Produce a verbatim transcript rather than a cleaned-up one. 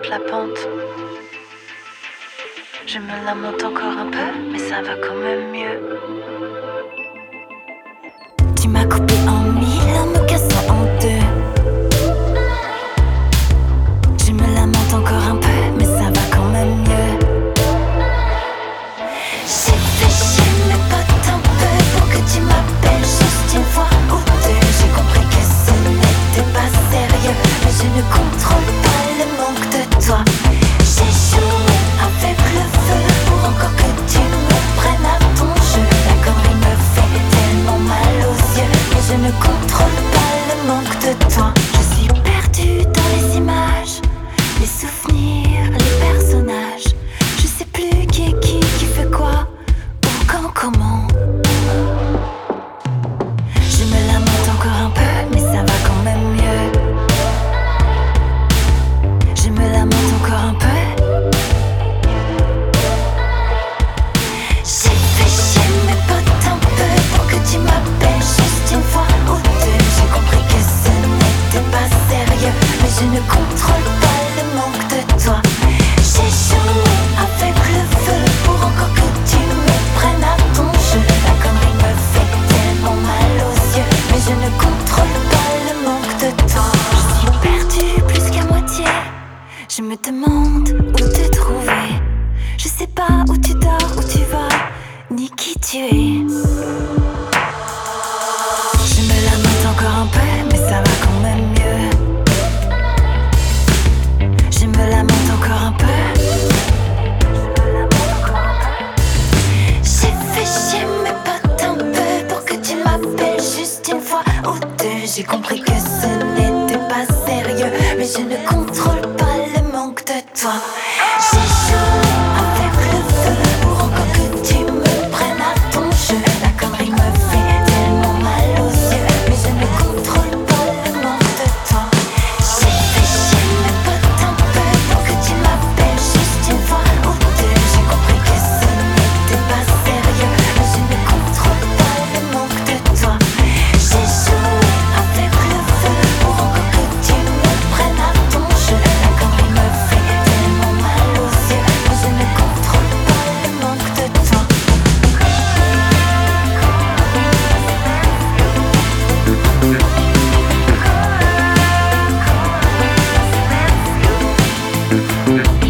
remonte la pente. Je me lamente encore un peu, mais ça va quand même mieux. Tu m'as coupé en mille en me cassant en deux. Je me lamente encore un peu, mais ça va quand même mieux. J'ai fait chier mes potes un peu pour que tu m'appelles juste une fois ou deux. J'ai compris que ce n'était pas sérieux, mais je ne contrôle pas le manque de toi. J'ai joué avec le feu pour encore que tu me prennes à ton jeu. La connerie me fait tellement mal aux yeux, mais je ne contrôle pas le manque de toi. Je suis perdue dans les images, les souvenirs, les personnages. Je sais plus qui est qui, qui fait quoi, où, quand, comment. Je me lamente encore un peu, mais ça va quand même mieux. Je me lamente encore un peu. J'ai fait chier mes potes un peu pour que tu m'appelles juste une fois ou deux. J'ai compris que ce n'était pas sérieux, mais je ne contrôle pas le manque de toi. J'ai joué avec le feu pour encore que tu me prennes à ton jeu. La connerie me fait tellement mal aux yeux, mais je ne contrôle pas le manque de toi. Je suis perdue plus qu'à moitié. Je me demande où te trouver. Je sais pas où tu dors, où tu vas, ni qui tu es. Je me lamente encore un peu, mais ça va quand même mieux. Je me lamente encore un peu. J'ai fait chier mes potes un peu pour que tu m'appelles juste une fois ou deux. J'ai compris que ce n'était pas sérieux, mais je ne contrôle pas le manque de toi. J'ai joué avec le feu pour encore que tu me prennes à ton jeu. La connerie me fait tellement mal aux yeux, mais je ne contrôle pas le manque de toi. J'ai fait chier mes potes un peu pour que tu m'appelles juste une fois ou deux. J'ai compris que ce n'était pas sérieux, mais je ne contrôle pas le manque de toi. J'ai joué avec le feu pour encore que tu me prennes à ton jeu. La connerie me fait tellement mal aux yeux, mais je ne contrôle pas le manque de toi. Thank you.